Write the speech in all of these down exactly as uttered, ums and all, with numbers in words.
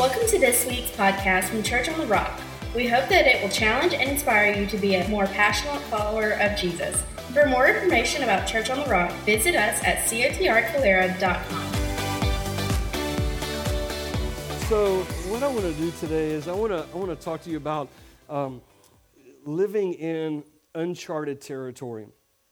Welcome to this week's podcast from Church on the Rock. We hope that it will challenge and inspire you to be a more passionate follower of Jesus. For more information about Church on the Rock, visit us at c o t r calera dot com. So what I want to do today is I want to I want to talk to you about um, living in uncharted territory,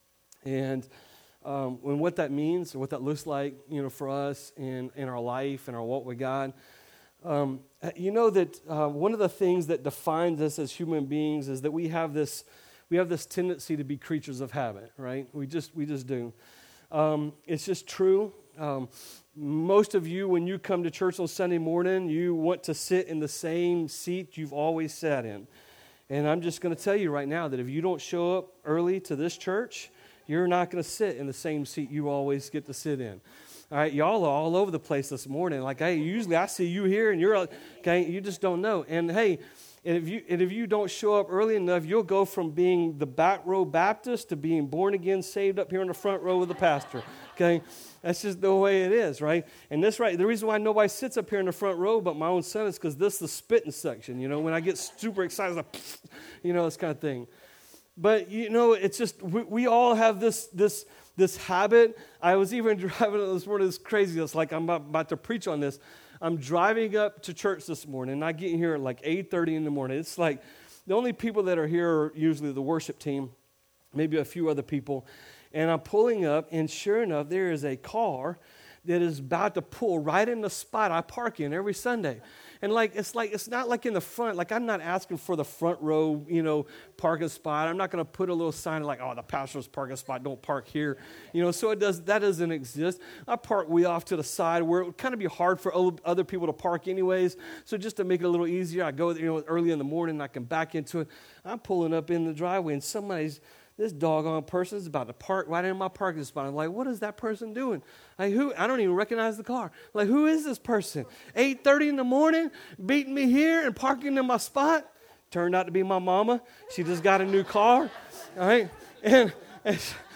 and um, and what that means, and what that looks like, you know, for us in in our life and our walk with God. Um, you know that uh, one of the things that defines us as human beings is that we have this we have this tendency to be creatures of habit, right? We just we just do. Um, it's just true. Um, most of you, when you come to church on Sunday morning, you want to sit in the same seat you've always sat in. And I'm just going to tell you right now that if you don't show up early to this church, you're not going to sit in the same seat you always get to sit in. All right, y'all are all over the place this morning. Like, hey, usually I see you here, and you're okay. You just don't know. And hey, and if you and if you don't show up early enough, you'll go from being the back row Baptist to being born again, saved up here in the front row with the pastor. Okay, that's just the way it is, right? And this right. The reason why nobody sits up here in the front row but my own son is because this is the spitting section. You know, when I get super excited, like, you know, this kind of thing. But you know, it's just we, we all have this this. This habit. I was even driving this morning. It's crazy. It's like I'm about, about to preach on this. I'm driving up to church this morning, and I get here at like eight thirty in the morning. It's like the only people that are here are usually the worship team, maybe a few other people. And I'm pulling up, and sure enough, there is a car that is about to pull right in the spot I park in every Sunday. And like it's like it's not like in the front. Like I'm not asking for the front row, you know, parking spot. I'm not going to put a little sign like, "Oh, the pastor's parking spot. Don't park here," you know. So it does that doesn't exist. I park way off to the side where it would kind of be hard for other people to park, anyways. So just to make it a little easier, I go, you know, early in the morning. I can back into it. I'm pulling up in the driveway, and somebody's. This doggone person is about to park right in my parking spot. I'm like, what is that person doing? Like, who? I don't even recognize the car. Like, who is this person? eight thirty in the morning, beating me here and parking in my spot. Turned out to be my mama. She just got a new car, all right? And and,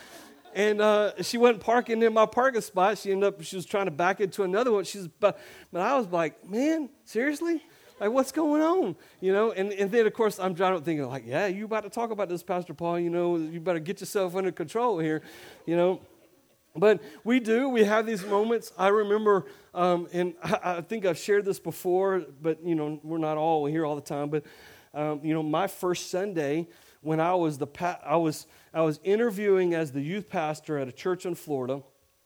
and uh, she wasn't parking in my parking spot. She ended up, she was trying to back into another one. She's, but, but I was like, man, seriously? Like, what's going on? You know, and, and then, of course, I'm trying to think, like, yeah, you about to talk about this, Pastor Paul, you know, you better get yourself under control here, you know. But we do. We have these moments. I remember, um, and I, I think I've shared this before, but, you know, we're not all here all the time. But, um, you know, my first Sunday when I was the pa- I was I was interviewing as the youth pastor at a church in Florida.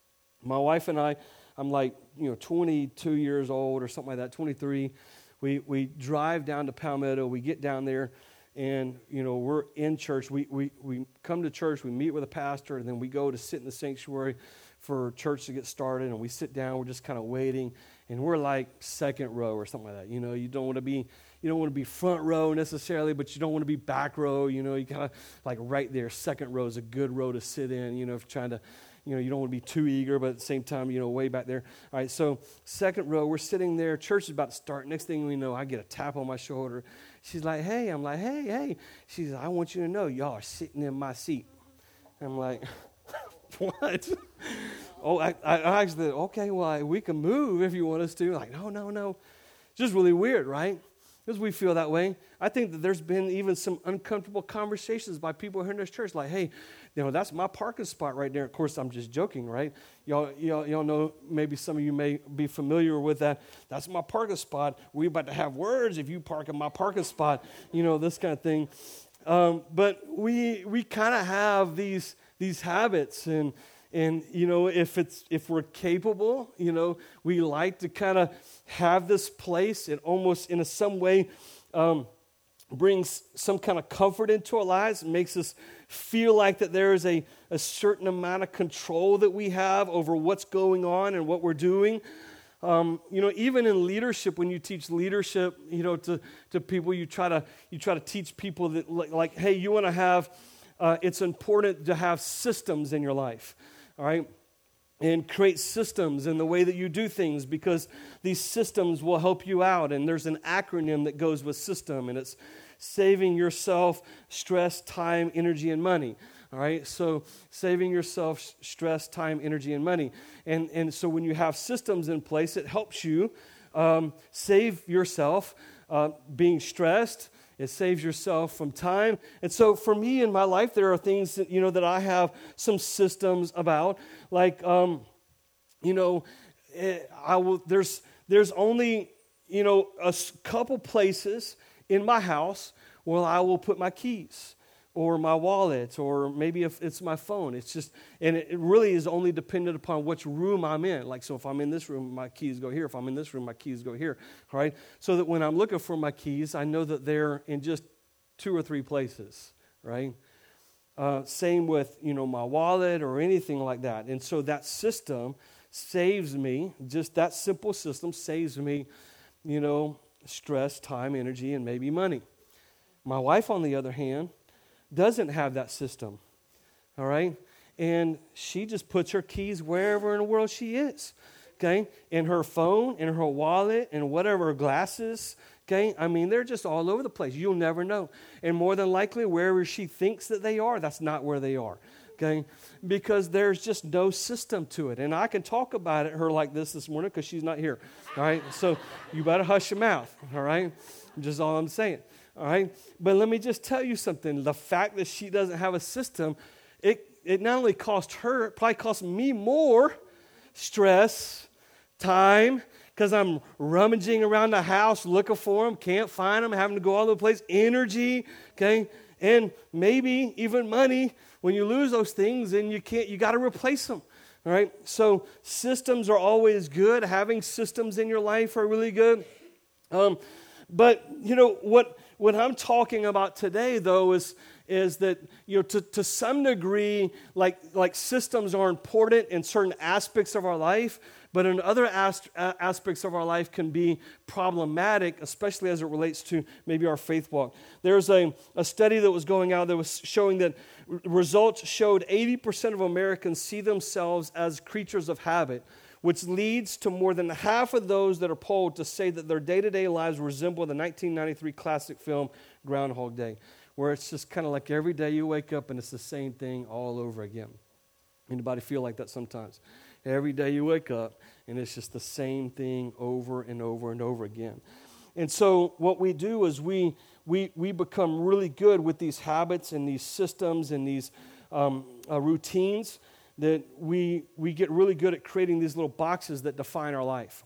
My wife and I, I'm like, you know, twenty-two years old or something like that, twenty-three. We we drive down to Palmetto. We get down there, and you know we're in church. We we we come to church. We meet with a pastor, and then we go to sit in the sanctuary for church to get started. And we sit down. We're just kind of waiting, and we're like second row or something like that. You know, you don't want to be you don't want to be front row necessarily, but you don't want to be back row. You know, you kind of like right there. Second row is a good row to sit in. You know, if you're trying to. You know, you don't want to be too eager, but at the same time, you know, way back there. All right, so second row, we're sitting there. Church is about to start. Next thing we know, I get a tap on my shoulder. She's like, hey. I'm like, hey, hey. She's like, I want you to know y'all are sitting in my seat. I'm like, what? oh, I, I actually, okay, well, we can move if you want us to. Like, no, no, no. Just really weird, right? Because we feel that way. I think that there's been even some uncomfortable conversations by people here in this church, like, hey, you know, that's my parking spot right there. Of course, I'm just joking, right? Y'all, y'all, y'all know, maybe some of you may be familiar with that. That's my parking spot. We're about to have words if you park in my parking spot, you know, this kind of thing. Um, but we we kind of have these these habits, and and you know, if it's if we're capable, you know, we like to kind of have this place and almost in a some way um, brings some kind of comfort into our lives. It makes us feel like that there is a, a certain amount of control that we have over what's going on and what we're doing. Um, you know, even in leadership, when you teach leadership, you know, to, to people, you try to you try to teach people that like, like hey, you want to have. Uh, it's important to have systems in your life, all right, and create systems in the way that you do things, because these systems will help you out. And there's an acronym that goes with system, and it's saving yourself stress, time, energy, and money. All right, so saving yourself stress, time, energy, and money. And, and so when you have systems in place, it helps you um, save yourself uh, being stressed. It saves yourself from time. And so for me in my life, there are things that, you know, that I have some systems about. Like, um, you know, I will, there's, there's only, you know, a couple places in my house where I will put my keys or my wallet, or maybe if it's my phone. It's just, and it really is only dependent upon which room I'm in. Like, so if I'm in this room, my keys go here. If I'm in this room, my keys go here, all right? So that when I'm looking for my keys, I know that they're in just two or three places, right? Uh, same with, you know, my wallet or anything like that. And so that system saves me, just that simple system saves me, you know, stress, time, energy, and maybe money. My wife, on the other hand, doesn't have that system, all right? And she just puts her keys wherever in the world she is, okay? In her phone, in her wallet, in whatever, her glasses, okay? I mean, they're just all over the place. You'll never know. And more than likely, wherever she thinks that they are, that's not where they are, okay? Because there's just no system to it. And I can talk about it, her like this this morning because she's not here, all right? So you better hush your mouth, all right? Just all I'm saying. All right, but let me just tell you something. The fact that she doesn't have a system, it, it not only cost her, it probably cost me more stress, time, because I'm rummaging around the house looking for them, can't find them, having to go all over the place, energy, okay, and maybe even money. When you lose those things, and you can't, you got to replace them. All right, so systems are always good. Having systems in your life are really good. Um, but you know what? What I'm talking about today, though, is is that, you know, to, to some degree, like like systems are important in certain aspects of our life, but in other as, uh, aspects of our life can be problematic, especially as it relates to maybe our faith walk. There's a, a study that was going out that was showing that r- results showed eighty percent of Americans see themselves as creatures of habit, which leads to more than half of those that are polled to say that their day-to-day lives resemble the nineteen ninety-three classic film Groundhog Day, where it's just kind of like every day you wake up and it's the same thing all over again. Anybody feel like that sometimes? Every day you wake up and it's just the same thing over and over and over again. And so what we do is we we we become really good with these habits and these systems and these um, uh, routines, that we we get really good at creating these little boxes that define our life.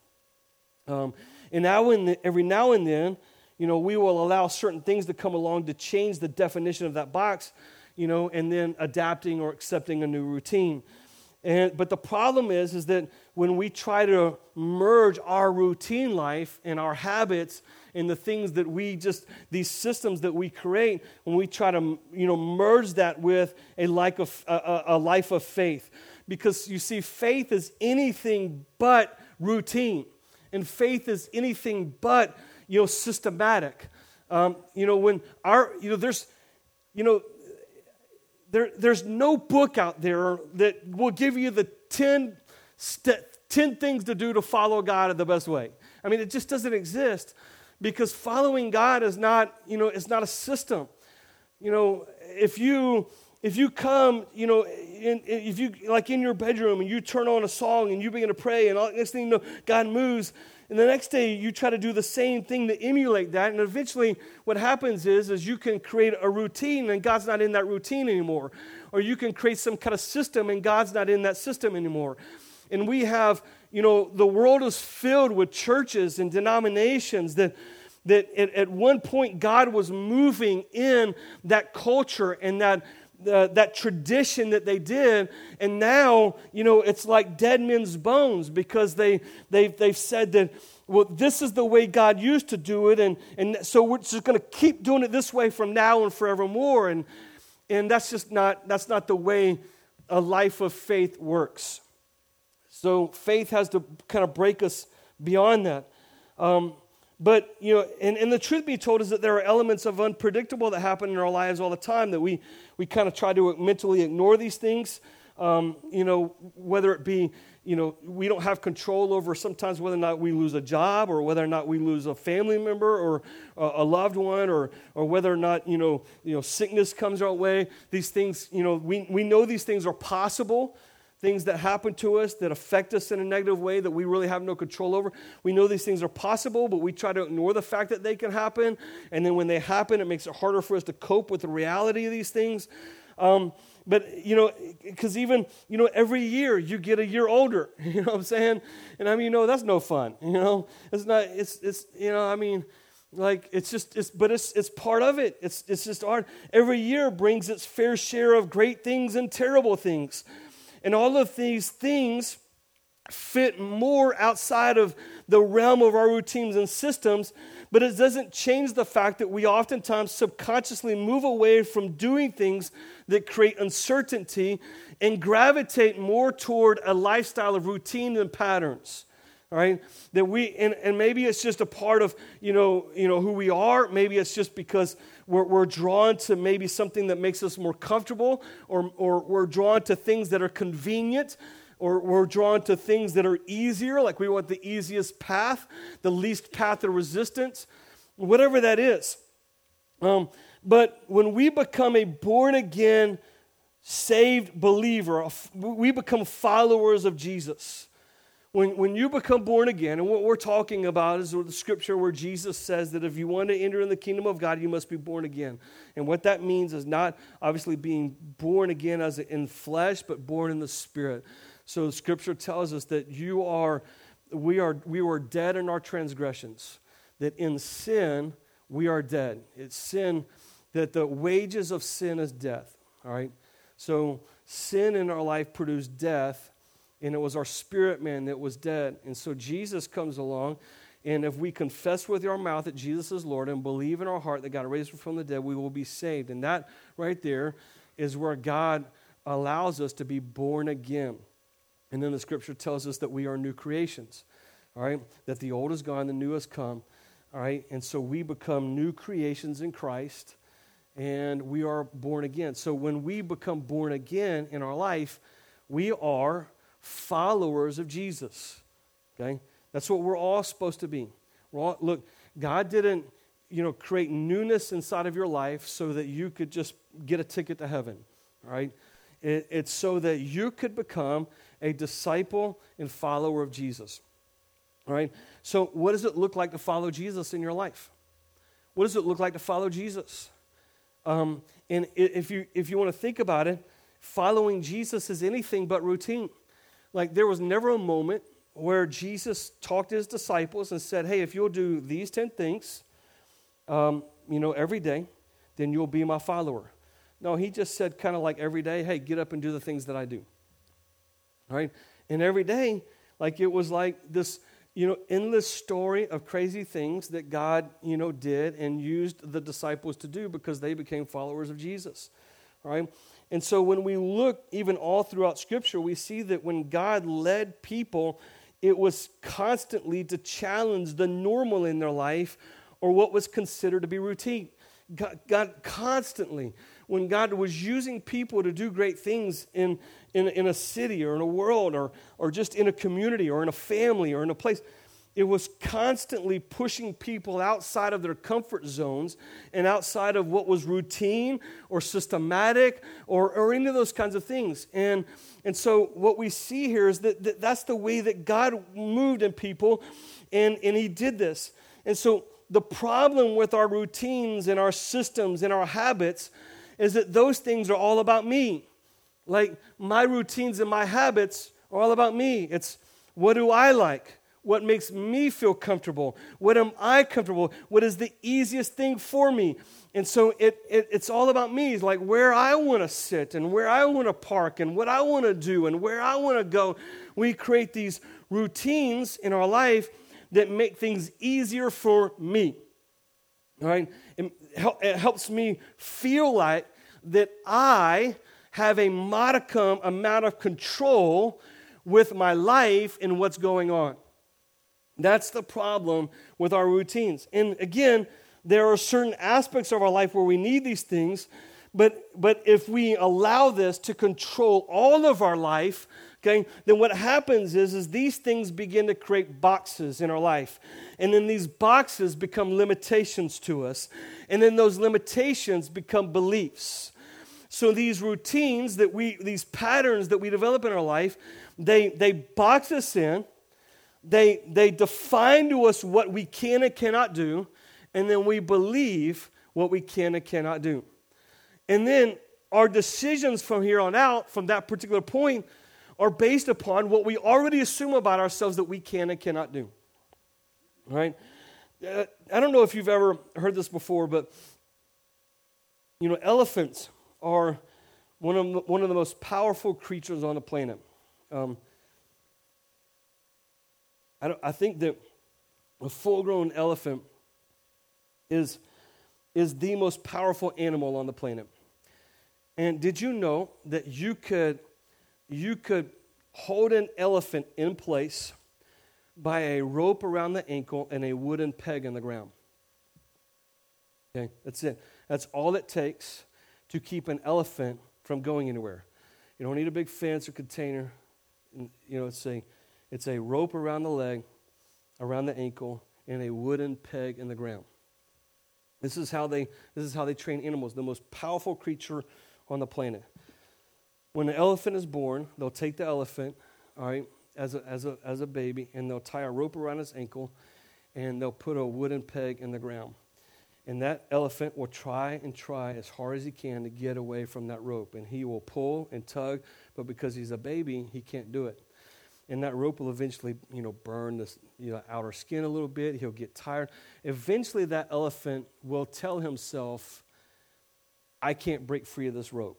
Um, and now and the, every now and then, you know, we will allow certain things to come along to change the definition of that box, you know, and then adapting or accepting a new routine. And but the problem is, is that when we try to merge our routine life and our habits and the things that we just, these systems that we create, when we try to, you know, merge that with a life of, a, a life of faith. Because you see, faith is anything but routine. And faith is anything but, you know, systematic. Um, you know, when our, you know, there's, you know, There, there's no book out there that will give you the ten, st- ten things to do to follow God in the best way. I mean, it just doesn't exist, because following God is not, you know, it's not a system. You know, if you if you come, you know, in, if you like in your bedroom and you turn on a song and you begin to pray, and all, next thing you know, God moves. And the next day, you try to do the same thing to emulate that. And eventually, what happens is, is you can create a routine, and God's not in that routine anymore. Or you can create some kind of system, and God's not in that system anymore. And we have, you know, the world is filled with churches and denominations that, that at, at one point, God was moving in that culture and that Uh, that tradition that they did, and now, you know, it's like dead men's bones, because they, they, they've said that, well, this is the way God used to do it, and, and so we're just going to keep doing it this way from now and forevermore, and and that's just not, that's not the way a life of faith works. So faith has to kind of break us beyond that. Um, But, you know, and, and the truth be told is that there are elements of unpredictable that happen in our lives all the time, that we, we kind of try to mentally ignore these things. Um, you know, whether it be, you know, we don't have control over sometimes whether or not we lose a job, or whether or not we lose a family member or a, a loved one, or or whether or not, you know, you know, sickness comes our way. These things, you know, we, we know these things are possible. things that happen to us that affect us in a negative way that we really have no control over. We know these things are possible, but we try to ignore the fact that they can happen. And then when they happen, it makes it harder for us to cope with the reality of these things. Um, but, you know, because even, you know, every year you get a year older, you know what I'm saying? And I mean, you know, that's no fun, you know? It's not, it's, it's you know, I mean, like, it's just, it's, but it's it's part of it. It's, it's just hard. Every year brings its fair share of great things and terrible things. And all of these things fit more outside of the realm of our routines and systems, but it doesn't change the fact that we oftentimes subconsciously move away from doing things that create uncertainty and gravitate more toward a lifestyle of routine and patterns. All right, that we and, and maybe it's just a part of you know you know who we are. Maybe it's just because we're we're drawn to maybe something that makes us more comfortable, or or we're drawn to things that are convenient, or we're drawn to things that are easier. Like we want the easiest path, the least path of resistance, whatever that is. Um, but when we become a born again, saved believer, we become followers of Jesus. When, when you become born again, and what we're talking about is the scripture where Jesus says that if you want to enter in the kingdom of God, you must be born again. And what that means is not obviously being born again as in flesh, but born in the Spirit. So the scripture tells us that you are, we are, we were dead in our transgressions, that in sin we are dead. It's sin, that the wages of sin is death. All right. So sin in our life produced death. And it was our spirit man that was dead. And so Jesus comes along, and if we confess with our mouth that Jesus is Lord and believe in our heart that God raised him from the dead, we will be saved. And that right there is where God allows us to be born again. And then the scripture tells us that we are new creations, all right? That the old is gone, the new has come, all right? And so we become new creations in Christ, and we are born again. So when we become born again in our life, we are followers of Jesus, okay? That's what we're all supposed to be. We're all, look, God didn't, you know, create newness inside of your life so that you could just get a ticket to heaven, all right? It, it's so that you could become a disciple and follower of Jesus, all right? So what does it look like to follow Jesus in your life? What does it look like to follow Jesus? Um, and if you if you want to think about it, following Jesus is anything but routine. Like, there was never a moment where Jesus talked to his disciples and said, hey, if you'll do these ten things, um, you know, every day, then you'll be my follower. No, he just said kind of like every day, hey, get up and do the things that I do. All right? And every day, like it was like this, you know, endless story of crazy things that God, you know, did and used the disciples to do because they became followers of Jesus. All right? And so when we look even all throughout Scripture, we see that when God led people, it was constantly to challenge the normal in their life or what was considered to be routine. God, God constantly, when God was using people to do great things in, in, in a city or in a world or, or just in a community or in a family or in a place, it was constantly pushing people outside of their comfort zones and outside of what was routine or systematic or, or any of those kinds of things. And, and so what we see here is that, that that's the way that God moved in people, and, and he did this. And so the problem with our routines and our systems and our habits is that those things are all about me. Like, my routines and my habits are all about me. It's, what do I like? What makes me feel comfortable? What am I comfortable? What is the easiest thing for me? And so it, it it's all about me. It's like where I want to sit and where I want to park and what I want to do and where I want to go. We create these routines in our life that make things easier for me. All right? It, it helps me feel like that I have a modicum amount of control with my life and what's going on. That's the problem with our routines. And again, there are certain aspects of our life where we need these things, but but if we allow this to control all of our life, okay, then what happens is, is these things begin to create boxes in our life. And then these boxes become limitations to us. And then those limitations become beliefs. So these routines that we, these patterns that we develop in our life, they, they box us in, they, they define to us what we can and cannot do, and then we believe what we can and cannot do. And then our decisions from here on out, from that particular point, are based upon what we already assume about ourselves that we can and cannot do. Right? Uh, I don't know if you've ever heard this before, but, you know, elephants are one of the, one of the most powerful creatures on the planet. Um, I, don't, I think that a full-grown elephant is, is the most powerful animal on the planet. And did you know that you could, you could hold an elephant in place by a rope around the ankle and a wooden peg in the ground? Okay, that's it. That's all it takes to keep an elephant from going anywhere. You don't need a big fence or container. You know, it's a, it's a rope around the leg, around the ankle, and a wooden peg in the ground. This is how they, this is how they train animals, the most powerful creature on the planet. When the elephant is born, they'll take the elephant, all right, as a, as a, as a baby, and they'll tie a rope around his ankle, and they'll put a wooden peg in the ground. And that elephant will try and try as hard as he can to get away from that rope. And he will pull and tug, but because he's a baby, he can't do it. And that rope will eventually, you know, burn the you know, outer skin a little bit. He'll get tired. Eventually, that elephant will tell himself, I can't break free of this rope.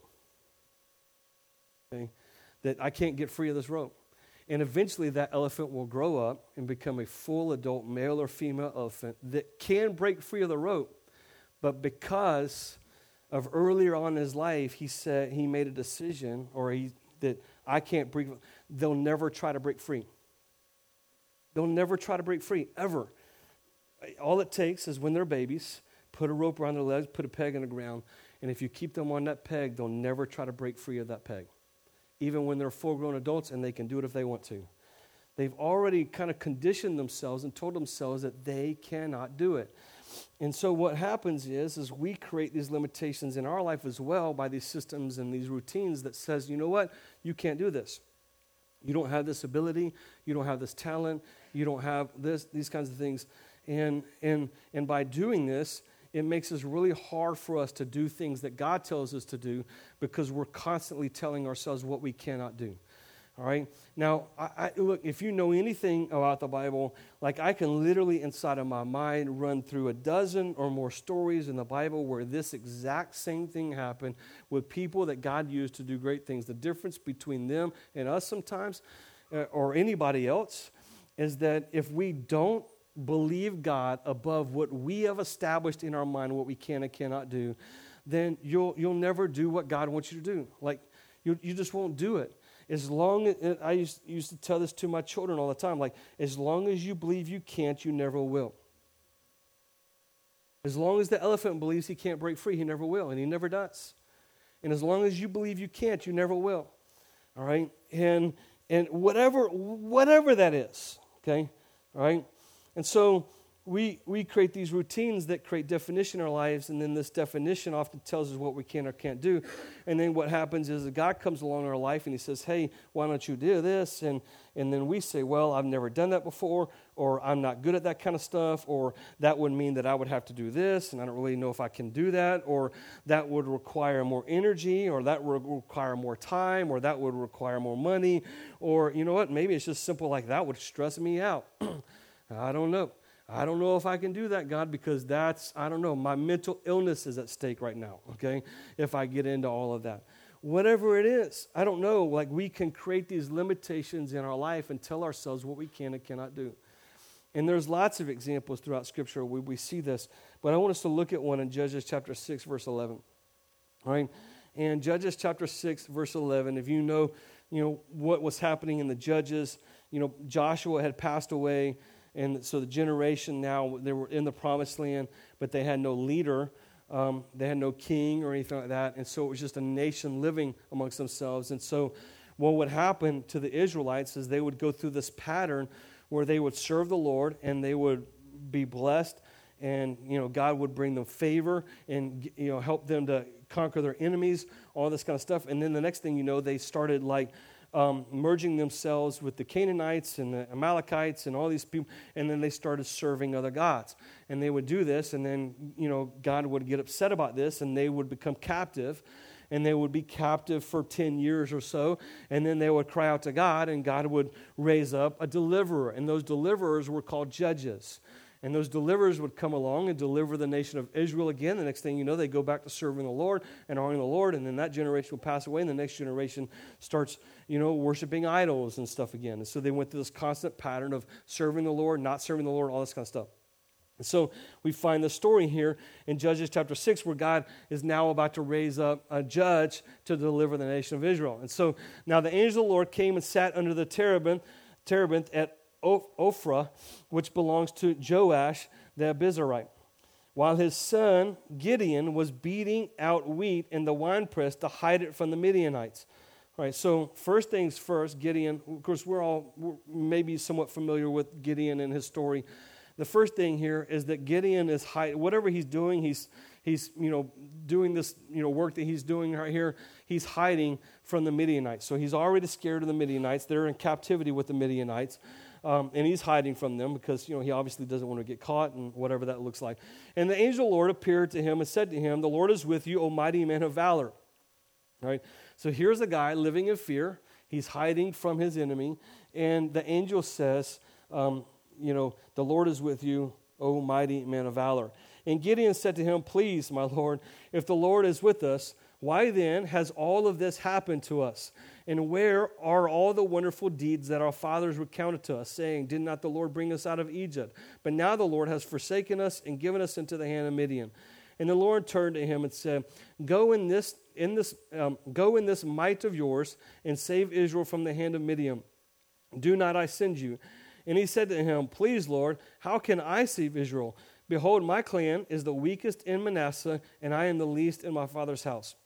Okay? That I can't get free of this rope. And eventually that elephant will grow up and become a full adult male or female elephant that can break free of the rope. But because of earlier on in his life, he said he made a decision or he that I can't break, they'll never try to break free. They'll never try to break free, ever. All it takes is when they're babies, put a rope around their legs, put a peg in the ground, and if you keep them on that peg, they'll never try to break free of that peg. Even when they're full-grown adults, and they can do it if they want to. They've already kind of conditioned themselves and told themselves that they cannot do it. And so what happens is, is we create these limitations in our life as well by these systems and these routines that says, you know what, you can't do this. You don't have this ability. You don't have this talent. You don't have this, these kinds of things. And and and by doing this, it makes it really hard for us to do things that God tells us to do because we're constantly telling ourselves what we cannot do. All right? Now, I, I, look, if you know anything about the Bible, like I can literally inside of my mind run through a dozen or more stories in the Bible where this exact same thing happened with people that God used to do great things. The difference between them and us sometimes, uh, or anybody else, is that if we don't believe God above what we have established in our mind, what we can and cannot do, then you'll you'll never do what God wants you to do. Like, you you just won't do it. As long as, I used, used to tell this to my children all the time, like, as long as you believe you can't, you never will. As long as the elephant believes he can't break free, he never will, and he never does. And as long as you believe you can't, you never will. All right? And and whatever whatever that is, okay? All right? And so we we create these routines that create definition in our lives, and then this definition often tells us what we can or can't do. And then what happens is that God comes along in our life and he says, hey, why don't you do this? And and then we say, well, I've never done that before, or I'm not good at that kind of stuff, or that would mean that I would have to do this, and I don't really know if I can do that, or that would require more energy, or that would require more time, or that would require more money, or you know what, maybe it's just simple like that would stress me out. I don't know. I don't know if I can do that, God, because that's, I don't know, my mental illness is at stake right now, okay, if I get into all of that. Whatever it is, I don't know, like we can create these limitations in our life and tell ourselves what we can and cannot do. And there's lots of examples throughout Scripture where we see this, but I want us to look at one in Judges chapter six, verse eleven, all right? And Judges chapter six, verse eleven, if you know, you know, what was happening in the Judges, you know, Joshua had passed away. And so the generation now, they were in the promised land, but they had no leader. Um, they had no king or anything like that. And so it was just a nation living amongst themselves. And so what would happen to the Israelites is they would go through this pattern where they would serve the Lord and they would be blessed and you know God would bring them favor and you know help them to conquer their enemies, all this kind of stuff. And then the next thing you know, they started like um, merging themselves with the Canaanites and the Amalekites and all these people, and then they started serving other gods. And they would do this, and then you know God would get upset about this, and they would become captive. And they would be captive for ten years or so, and then they would cry out to God, and God would raise up a deliverer, and those deliverers were called judges. And those deliverers would come along and deliver the nation of Israel again. The next thing you know, they go back to serving the Lord and honoring the Lord, and then that generation will pass away, and the next generation starts, you know, worshiping idols and stuff again. And so they went through this constant pattern of serving the Lord, not serving the Lord, all this kind of stuff. And so we find the story here in Judges chapter six where God is now about to raise up a judge to deliver the nation of Israel. And so now the angel of the Lord came and sat under the terebinth, terebinth at Ophrah, which belongs to Joash the Abiezrite, while his son Gideon was beating out wheat in the winepress to hide it from the Midianites. All right, so first things first, Gideon, of course we're all we're maybe somewhat familiar with Gideon and his story. The first thing here is that Gideon is hiding. Whatever he's doing, he's he's you know doing this you know work that he's doing right here. He's hiding from the Midianites. So he's already scared of the Midianites. They're in captivity with the Midianites, um, and he's hiding from them because you know he obviously doesn't want to get caught and whatever that looks like. And the angel of the Lord appeared to him and said to him, "The Lord is with you, O mighty man of valor." All right. So here's a guy living in fear. He's hiding from his enemy, and the angel says. Um, You know, the Lord is with you, O mighty man of valor. And Gideon said to him, "Please, my Lord, if the Lord is with us, why then has all of this happened to us? And where are all the wonderful deeds that our fathers recounted to us, saying, did not the Lord bring us out of Egypt? But now the Lord has forsaken us and given us into the hand of Midian." And the Lord turned to him and said, Go in this, in this, um, go in this might of yours and save Israel from the hand of Midian. Do not I send you? And he said to him, "Please, Lord, how can I save Israel? Behold, my clan is the weakest in Manasseh, and I am the least in my father's house."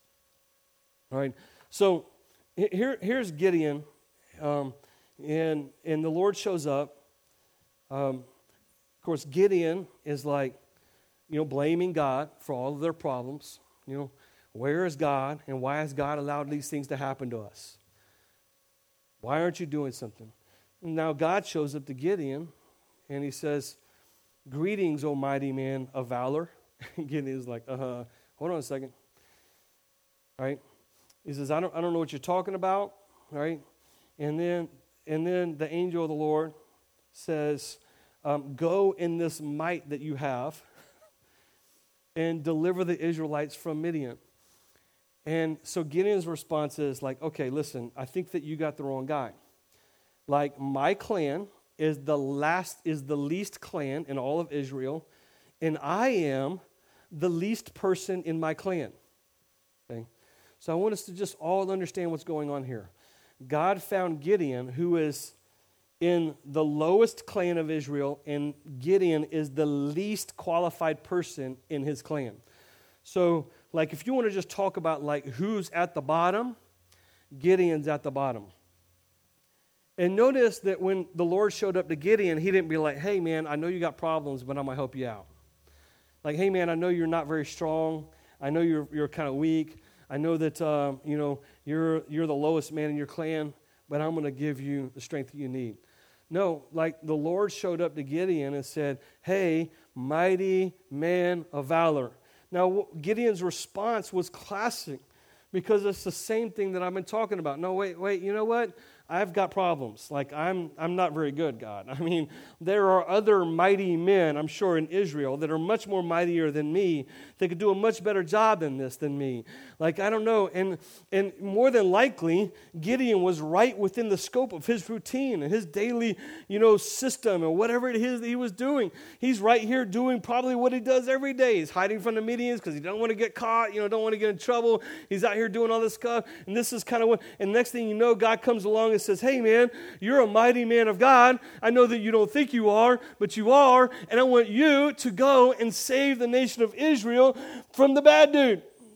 All right. So here, here's Gideon, um, and and the Lord shows up. Um, of course, Gideon is like, you know, blaming God for all of their problems. You know, where is God, and why has God allowed these things to happen to us? Why aren't you doing something? Now God shows up to Gideon, and he says, "Greetings, O mighty man of valor." Gideon is like, uh, hold on a second. All right? He says, I don't, I don't know what you're talking about. All right? And then, and then the angel of the Lord says, um, "Go in this might that you have and deliver the Israelites from Midian." And so Gideon's response is like, okay, listen, I think that you got the wrong guy. Like, my clan is the last, is the least clan in all of Israel, and I am the least person in my clan. Okay? So I want us to just all understand what's going on here. God found Gideon, who is in the lowest clan of Israel, and Gideon is the least qualified person in his clan. So, like, if you want to just talk about, like, who's at the bottom, Gideon's at the bottom. And notice that when the Lord showed up to Gideon, he didn't be like, "Hey, man, I know you got problems, but I'm going to help you out." Like, "Hey, man, I know you're not very strong. I know you're you're kind of weak. I know that, uh, you know, you're you're the lowest man in your clan, but I'm going to give you the strength that you need." No, like the Lord showed up to Gideon and said, "Hey, mighty man of valor." Now, Gideon's response was classic because it's the same thing that I've been talking about. No, wait, wait, you know what? I've got problems. Like, I'm I'm not very good, God. I mean, there are other mighty men, I'm sure, in Israel that are much more mightier than me. They could do a much better job than this than me. Like, I don't know. And and more than likely, Gideon was right within the scope of his routine and his daily, you know, system and whatever it is that he was doing. He's right here doing probably what he does every day. He's hiding from the Midians because he don't want to get caught, you know, don't want to get in trouble. He's out here doing all this stuff. And this is kind of what, and next thing you know, God comes along and says, "Hey, man, you're a mighty man of God. I know that you don't think you are, but you are, and I want you to go and save the nation of Israel from the bad dude."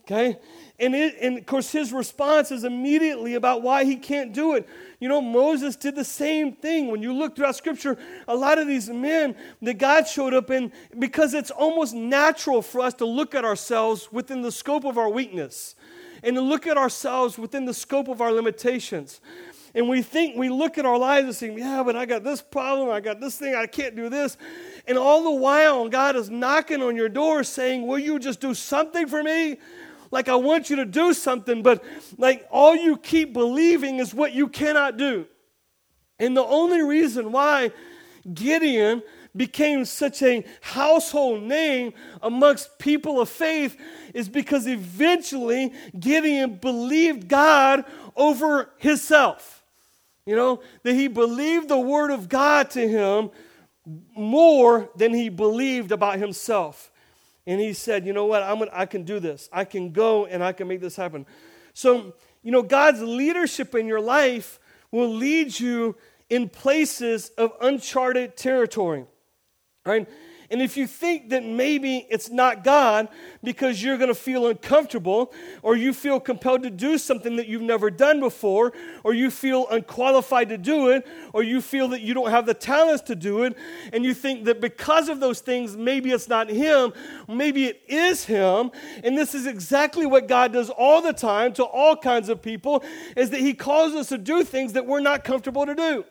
Okay? And, it, and of course, his response is immediately about why he can't do it. You know, Moses did the same thing. When you look throughout Scripture, a lot of these men that God showed up in, because it's almost natural for us to look at ourselves within the scope of our weakness and to look at ourselves within the scope of our limitations. And we think, we look at our lives and say, yeah, but I got this problem, I got this thing, I can't do this. And all the while, God is knocking on your door saying, will you just do something for me? Like, I want you to do something, but like all you keep believing is what you cannot do. And the only reason why Gideon became such a household name amongst people of faith is because eventually Gideon believed God over himself. You know, that he believed the word of God to him more than he believed about himself. And he said, you know what, I'm gonna, I can do this. I can go and I can make this happen. So, you know, God's leadership in your life will lead you in places of uncharted territory, right? And if you think that maybe it's not God because you're going to feel uncomfortable, or you feel compelled to do something that you've never done before, or you feel unqualified to do it, or you feel that you don't have the talents to do it, and you think that because of those things, maybe it's not Him, maybe it is Him, and this is exactly what God does all the time to all kinds of people, is that He calls us to do things that we're not comfortable to do.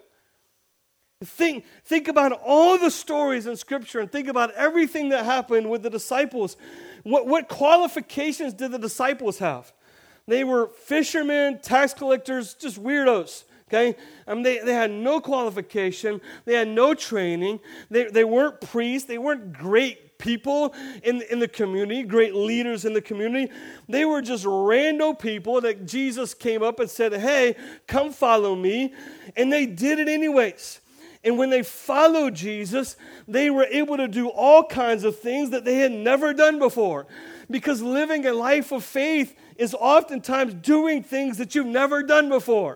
Think, think about all the stories in Scripture and think about everything that happened with the disciples. What, what qualifications did the disciples have? They were fishermen, tax collectors, just weirdos. Okay? I mean, they, they had no qualification. They had no training. They, they weren't priests. They weren't great people in, in the community, great leaders in the community. They were just rando people that Jesus came up and said, hey, come follow me. And they did it anyways. And when they followed Jesus, they were able to do all kinds of things that they had never done before. Because living a life of faith is oftentimes doing things that you've never done before.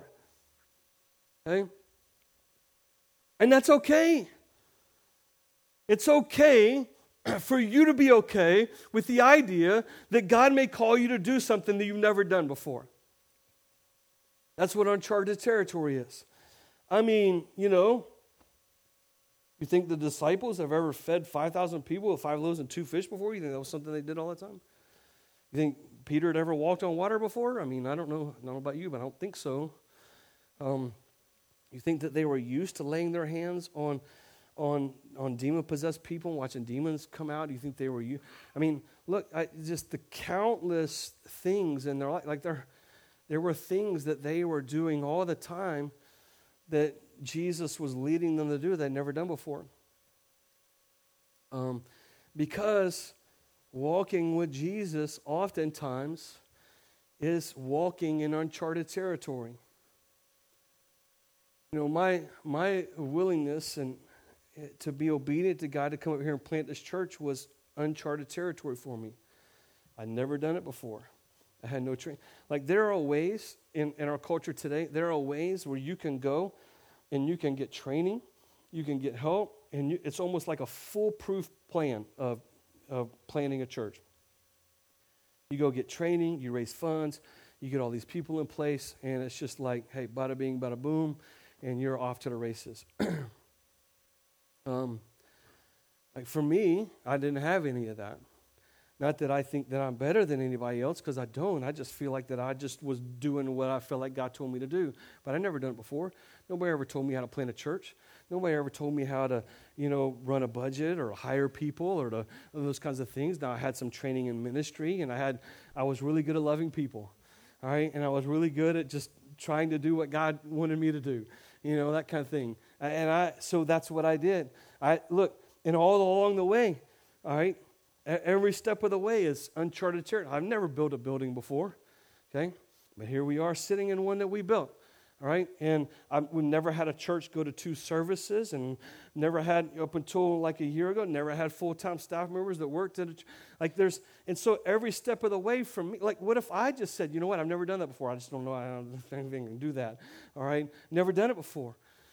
Okay? And that's okay. It's okay for you to be okay with the idea that God may call you to do something that you've never done before. That's what uncharted territory is. I mean, you know, you think the disciples have ever fed five thousand people with five loaves and two fish before? You think that was something they did all the time? You think Peter had ever walked on water before? I mean, I don't know, I don't know about you, but I don't think so. Um, you think that they were used to laying their hands on on on demon-possessed people and watching demons come out? Do you think they were you? I mean, look, I, just the countless things in their life. Like there, there were things that they were doing all the time that Jesus was leading them to do they'd never done before. Um, because walking with Jesus oftentimes is walking in uncharted territory. You know, my my willingness and to be obedient to God to come up here and plant this church was uncharted territory for me. I'd never done it before. I had no training. Like there are ways in, in our culture today, there are ways where you can go and you can get training, you can get help, and you, it's almost like a foolproof plan of, of planning a church. You go get training, you raise funds, you get all these people in place, and it's just like, hey, bada bing, bada boom, and you're off to the races. um, like for me, I didn't have any of that. Not that I think that I'm better than anybody else, because I don't. I just feel like that I just was doing what I felt like God told me to do. But I never done it before. Nobody ever told me how to plant a church. Nobody ever told me how to, you know, run a budget or hire people or to, those kinds of things. Now I had some training in ministry, and I had I was really good at loving people, all right? And I was really good at just trying to do what God wanted me to do, you know, that kind of thing. And I so that's what I did. I look, and all along the way, all right, every step of the way is uncharted territory. I've never built a building before, okay? But here we are sitting in one that we built, all right? And I, we never had a church go to two services, and never had, up until like a year ago, never had full-time staff members that worked at a, like there's, and so every step of the way from me, like what if I just said, you know what, I've never done that before. I just don't know, I don't think I can do that, all right? Never done it before.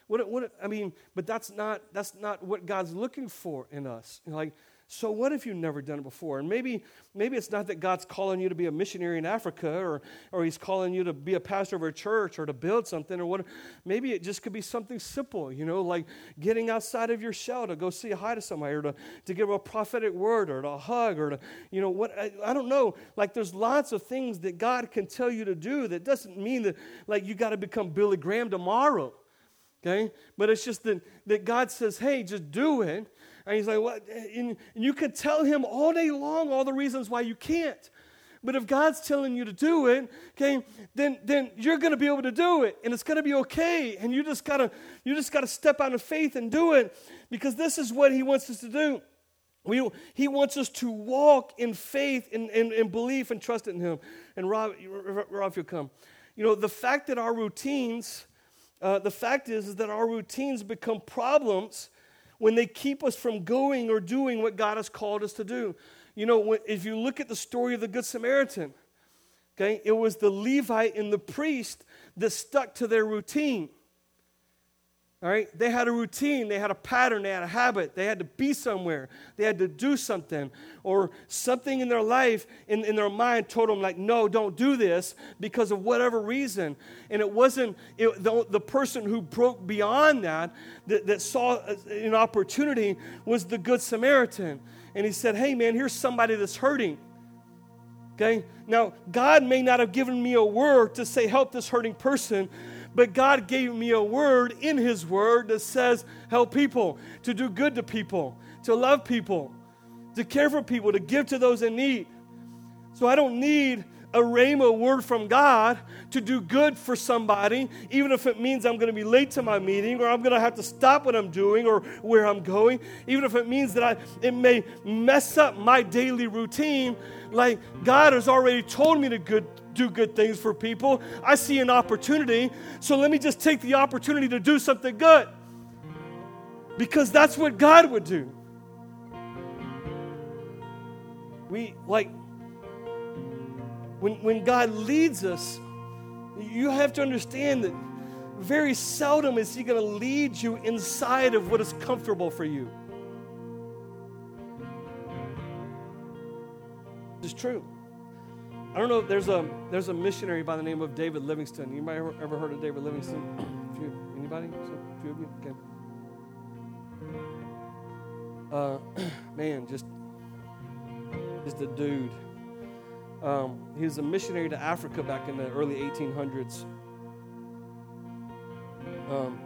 what, what, I mean, but that's not, that's not what God's looking for in us. You know, like, so what if you've never done it before? And maybe maybe it's not that God's calling you to be a missionary in Africa, or or he's calling you to be a pastor of a church or to build something or what. Maybe it just could be something simple, you know, like getting outside of your shell to go say hi to somebody, or to, to give a prophetic word, or to hug, or to, you know, what, I, I don't know. Like there's lots of things that God can tell you to do that doesn't mean that like you got to become Billy Graham tomorrow, okay? But it's just that, that God says, hey, just do it. And he's like, what? And you can tell him all day long all the reasons why you can't. But if God's telling you to do it, okay, then then you're going to be able to do it, and it's going to be okay. And you just gotta you just gotta step out of faith and do it, because this is what he wants us to do. We he wants us to walk in faith and, and, and belief and trust in him. And Rob, Rob, if you'll come, you know the fact that our routines, uh, the fact is, is that our routines become problems when they keep us from going or doing what God has called us to do. You know, when, if you look at the story of the Good Samaritan, okay, it was the Levite and the priest that stuck to their routine. All right, they had a routine, they had a pattern, they had a habit, they had to be somewhere, they had to do something, or something in their life, in, in their mind told them like, no, don't do this because of whatever reason. And it wasn't it, the, the person who broke beyond that, that, that saw an opportunity was the Good Samaritan. And he said, hey man, here's somebody that's hurting. Okay, now God may not have given me a word to say help this hurting person, but God gave me a word in his word that says help people, to do good to people, to love people, to care for people, to give to those in need. So I don't need a rhema word from God to do good for somebody, even if it means I'm going to be late to my meeting, or I'm going to have to stop what I'm doing or where I'm going, even if it means that I it may mess up my daily routine. Like God has already told me to good do good things for people. I see an opportunity, so let me just take the opportunity to do something good, because that's what God would do. We like when when God leads us, you have to understand that very seldom is he going to lead you inside of what is comfortable for you. It's true. I don't know if there's a there's a missionary by the name of David Livingstone. Anybody ever, ever heard of David Livingstone? A few, anybody? A few of you? Okay. Uh, man, just just a dude. Um, he was a missionary to Africa back in the early eighteen hundreds. Um,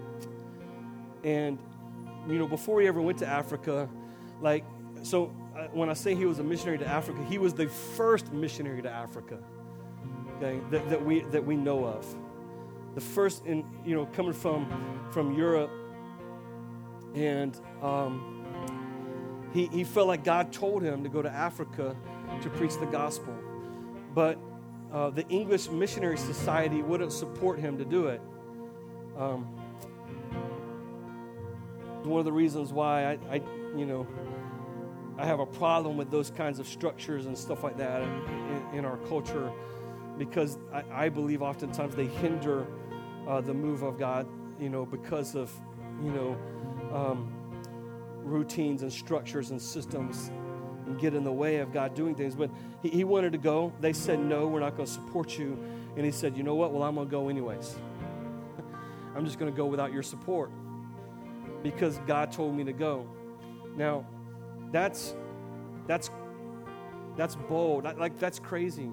and you know, before he ever went to Africa, like so. When I say he was a missionary to Africa, he was the first missionary to Africa, okay, that, that we that we know of. The first, in you know, coming from from Europe, and um, he he felt like God told him to go to Africa to preach the gospel, but uh, the English Missionary Society wouldn't support him to do it. Um, one of the reasons why I, I you know. I have a problem with those kinds of structures and stuff like that in, in our culture, because I, I believe oftentimes they hinder uh, the move of God, you know, because of, you know, um, routines and structures and systems, and get in the way of God doing things. But he, he wanted to go. They said, no, we're not going to support you. And he said, you know what? Well, I'm going to go anyways. I'm just going to go without your support because God told me to go. Now, That's that's that's bold. Like that's crazy.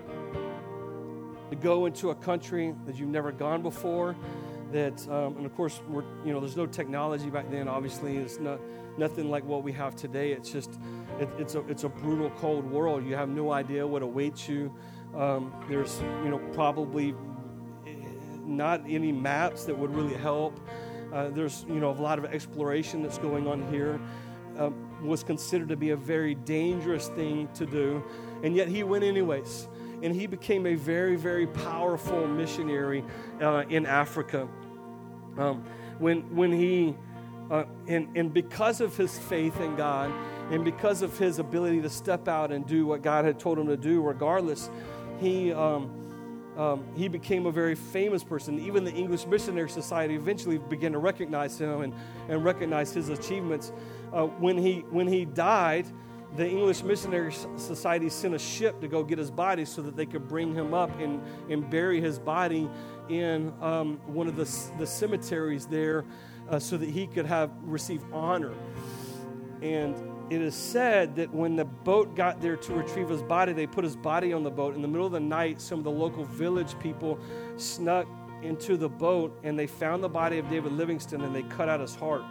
To go into a country that you've never gone before, that um, and of course we're you know there's no technology back then. Obviously, it's not nothing like what we have today. It's just it, it's a it's a brutal, cold world. You have no idea what awaits you. Um, there's you know probably not any maps that would really help. Uh, there's you know a lot of exploration that's going on here. Um, was considered to be a very dangerous thing to do, and yet he went anyways, and he became a very, very powerful missionary uh, in Africa. Um, when when he uh, and and because of his faith in God, and because of his ability to step out and do what God had told him to do, regardless, he um, um, he became a very famous person. Even the English Missionary Society eventually began to recognize him and, and recognize his achievements. Uh, when he when he died, the English Missionary Society sent a ship to go get his body so that they could bring him up and, and bury his body in um, one of the, the cemeteries there uh, so that he could have receive honor. And it is said that when the boat got there to retrieve his body, they put his body on the boat. In the middle of the night, some of the local village people snuck into the boat, and they found the body of David Livingstone, and they cut out his heart.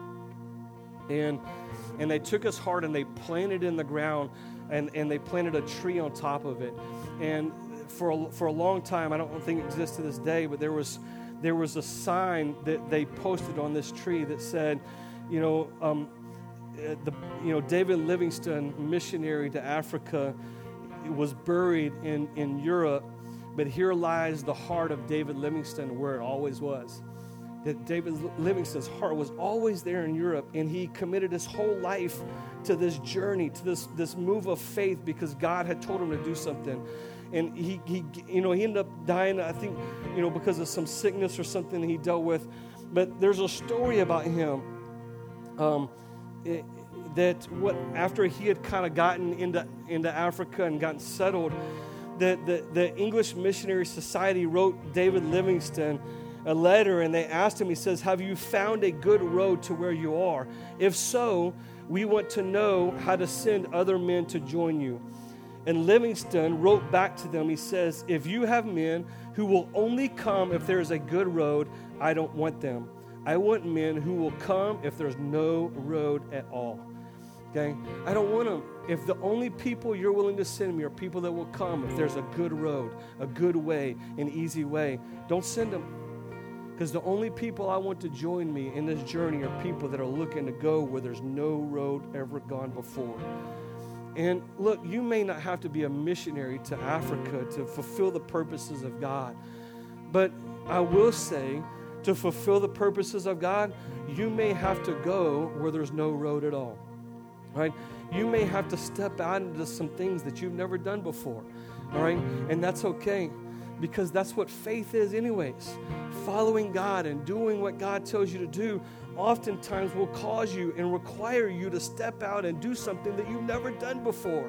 And and they took his heart and they planted it in the ground, and, and they planted a tree on top of it. And for a, for a long time, I don't think it exists to this day, but there was there was a sign that they posted on this tree that said, you know, um, the you know David Livingstone, missionary to Africa, was buried in, in Europe, but here lies the heart of David Livingstone where it always was. That David Livingstone's heart was always there in Europe, and he committed his whole life to this journey, to this, this move of faith, because God had told him to do something. And he, he, you know, he ended up dying, I think, you know, because of some sickness or something he dealt with. But there's a story about him um, it, that what after he had kind of gotten into into Africa and gotten settled, that the, the English Missionary Society wrote David Livingstone a letter, and they asked him, he says, have you found a good road to where you are? If so, we want to know how to send other men to join you. And Livingstone wrote back to them, he says, if you have men who will only come if there is a good road, I don't want them. I want men who will come if there's no road at all. Okay? I don't want them. If the only people you're willing to send me are people that will come if there's a good road, a good way, an easy way, don't send them. Because the only people I want to join me in this journey are people that are looking to go where there's no road ever gone before. And look, you may not have to be a missionary to Africa to fulfill the purposes of God. But I will say, to fulfill the purposes of God, you may have to go where there's no road at all. Right? You may have to step out into some things that you've never done before. All right? And that's okay. Because that's what faith is anyways. Following God and doing what God tells you to do oftentimes will cause you and require you to step out and do something that you've never done before.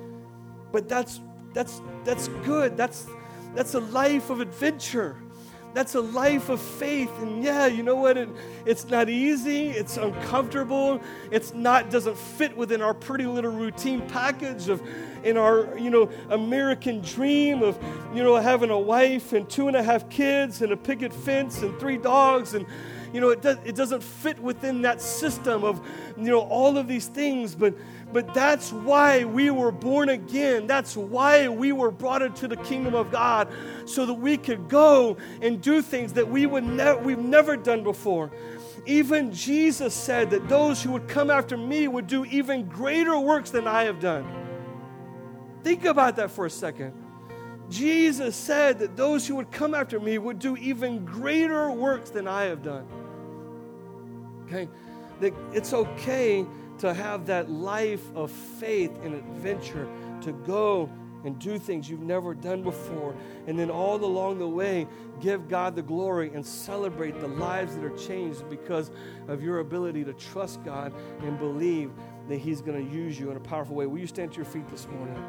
But that's that's that's good. That's that's a life of adventure. That's a life of faith. And yeah, you know what? It, it's not easy. It's uncomfortable. It's not, doesn't fit within our pretty little routine package of, in our, you know, American dream of, you know, having a wife and two and a half kids and a picket fence and three dogs. And, you know, it, does, it doesn't fit within that system of, you know, all of these things. But But that's why we were born again. That's why we were brought into the kingdom of God, so that we could go and do things that we would ne- we've never done before. Even Jesus said that those who would come after me would do even greater works than I have done. Think about that for a second. Jesus said that those who would come after me would do even greater works than I have done. Okay? That it's okay to have that life of faith and adventure, to go and do things you've never done before, and then all along the way, give God the glory and celebrate the lives that are changed because of your ability to trust God and believe that He's going to use you in a powerful way. Will you stand to your feet this morning?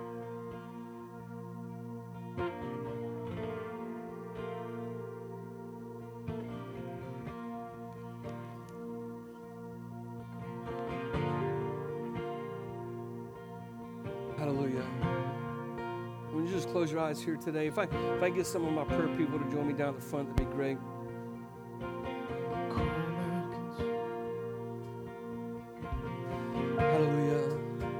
Hallelujah. When you just close your eyes here today, if I if I get some of my prayer people to join me down at the front, that'd be great. Hallelujah.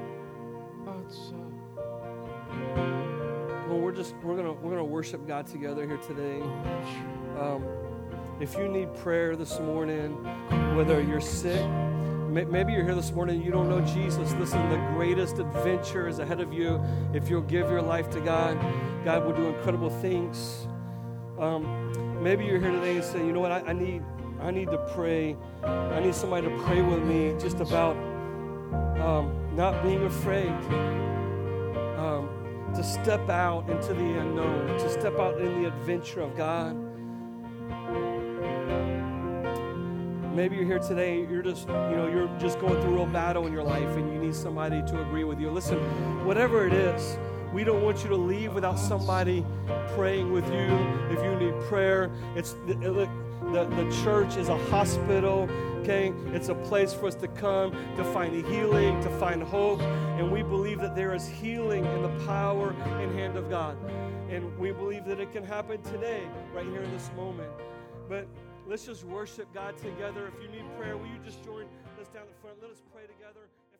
Well, we're just we're gonna we're gonna worship God together here today. Um, if you need prayer this morning, whether you're sick, maybe you're here this morning and you don't know Jesus. Listen, the greatest adventure is ahead of you. If you'll give your life to God, God will do incredible things. Um, maybe you're here today and say, you know what, I, I need I need to pray. I need somebody to pray with me just about um, not being afraid. Um, to step out into the unknown, to step out in the adventure of God. Maybe you're here today, you're just, you know, you're just going through a real battle in your life and you need somebody to agree with you. Listen, whatever it is, we don't want you to leave without somebody praying with you. If you need prayer, it's the, the, the church is a hospital, okay? It's a place for us to come to find healing, to find hope, and we believe that there is healing in the power and hand of God. And we believe that it can happen today, right here in this moment. But let's just worship God together. If you need prayer, will you just join us down the front? Let us pray together.